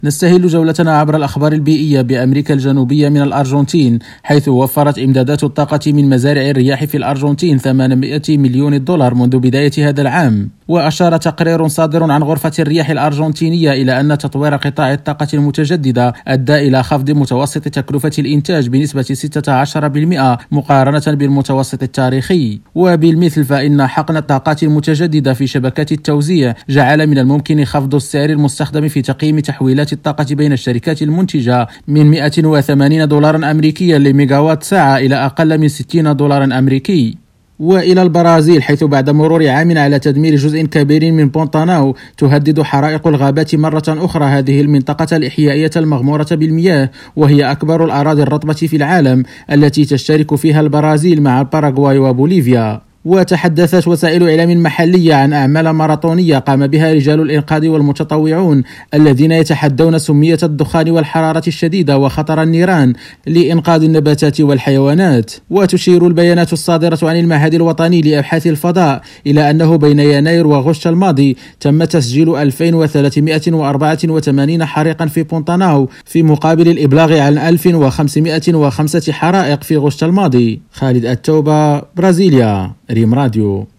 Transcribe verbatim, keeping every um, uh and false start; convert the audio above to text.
نستهل جولتنا عبر الأخبار البيئية بأمريكا الجنوبية من الأرجنتين، حيث وفرت إمدادات الطاقة من مزارع الرياح في الأرجنتين ثمانمائة مليون دولار منذ بداية هذا العام. وأشار تقرير صادر عن غرفة الرياح الأرجنتينية إلى أن تطوير قطاع الطاقة المتجددة أدى إلى خفض متوسط تكلفة الإنتاج بنسبة ستة عشر بالمئة مقارنة بالمتوسط التاريخي. وبالمثل فإن حقن الطاقات المتجددة في شبكات التوزيع جعل من الممكن خفض السعر المستخدم في تقييم تحويلات الطاقة بين الشركات المنتجة من مئة وثمانين دولارا أمريكيا لميجاوات ساعة إلى أقل من ستين دولارا أمريكي. وإلى البرازيل، حيث بعد مرور عام على تدمير جزء كبير من بونتاناو تهدد حرائق الغابات مرة أخرى هذه المنطقة الإحيائية المغمورة بالمياه، وهي أكبر الأراضي الرطبة في العالم التي تشترك فيها البرازيل مع الباراغواي وبوليفيا. وتحدثت وسائل إعلام محلية عن أعمال ماراثونية قام بها رجال الإنقاذ والمتطوعون الذين يتحدون سمية الدخان والحرارة الشديدة وخطر النيران لإنقاذ النباتات والحيوانات. وتشير البيانات الصادرة عن المعهد الوطني لأبحاث الفضاء إلى أنه بين يناير وغشت الماضي تم تسجيل ألفين وثلاثمائة وأربعة وثمانين حريقا في بونتاناو، في مقابل الإبلاغ عن ألف وخمسمائة وخمسة حرائق في غشت الماضي. خالد التوبة، برازيليا، ريم راديو.